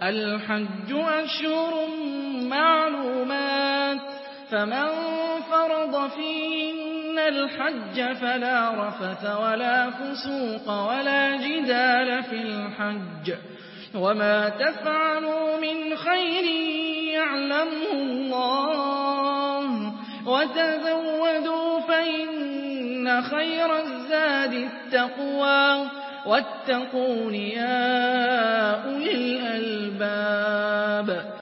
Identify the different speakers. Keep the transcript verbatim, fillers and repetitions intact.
Speaker 1: الحج أشهر معلومات فمن فرض فيهن الحج فلا رفث ولا فسوق ولا جدال في الحج وما تفعلوا من خير يعلمه الله وتزودوا فإن خير الزاد التقوى واتقون يا أولي الألباب